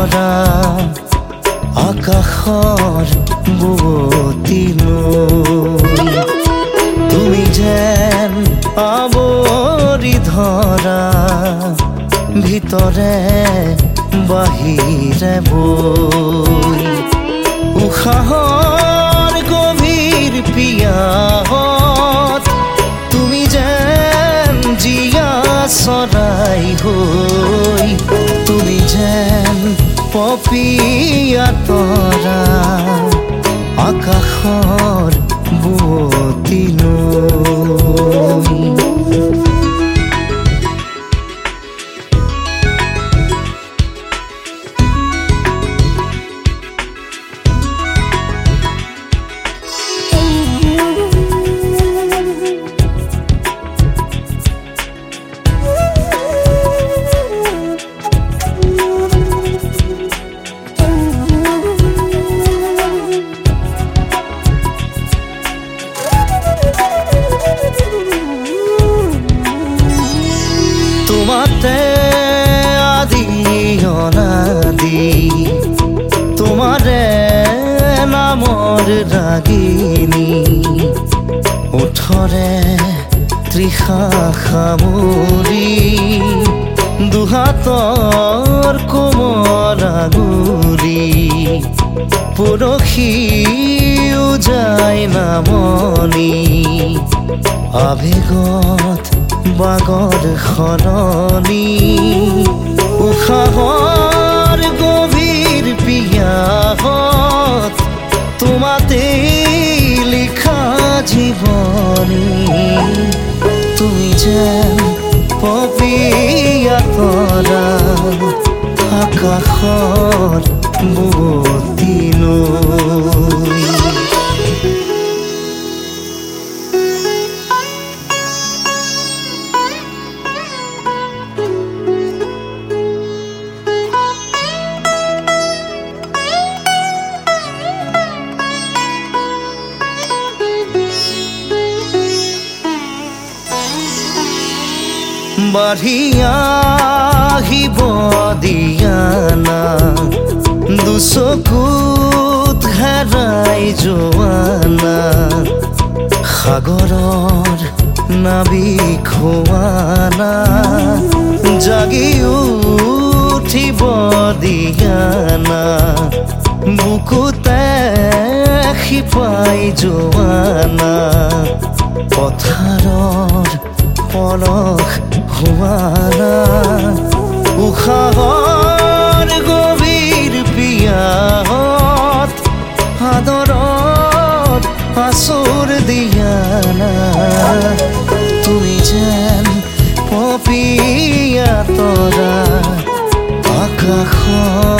ধৰা আকাশৰ বুৱতী নৈ তুমি যেন আৱৰি ধৰা ভিতৰে বাহিৰে বৈ উশাহৰ গভীৰ পিয়াহত তুমি যেন জীয়া চৰাই হৈ তুমি যেন পপীয়া তৰা আকাশৰ বুৱতী নৈ তোমাতে আদি অনাদি তোমাৰে নামৰ ৰাগিনী ওঠৰে তৃষা সামৰি দুহাতৰ কোমল আঙুলি পৰশিও যায় নামনি আবেগত বাগৰ সলনি উশাহৰ গভীৰ পিয়াহত তোমাতে লিখা জীৱনী তুমি যেন পপীয়া তৰা আকাশৰ বুৱতী নৈ বাঢ়ি আহিব দিয়ানা দুচকুত হেৰাই যোৱানা সাগৰৰ নাবিক হোৱানা জাগি উঠিব দিয়ানা বুকুতে শিপাই যোৱানা পথাৰৰ পলস হোৱানা উশাহৰ গভীৰ পিয়াহত আদৰত আচুৰ দিয়ানা তুমি যেন পপীয়া তৰা আকাশৰ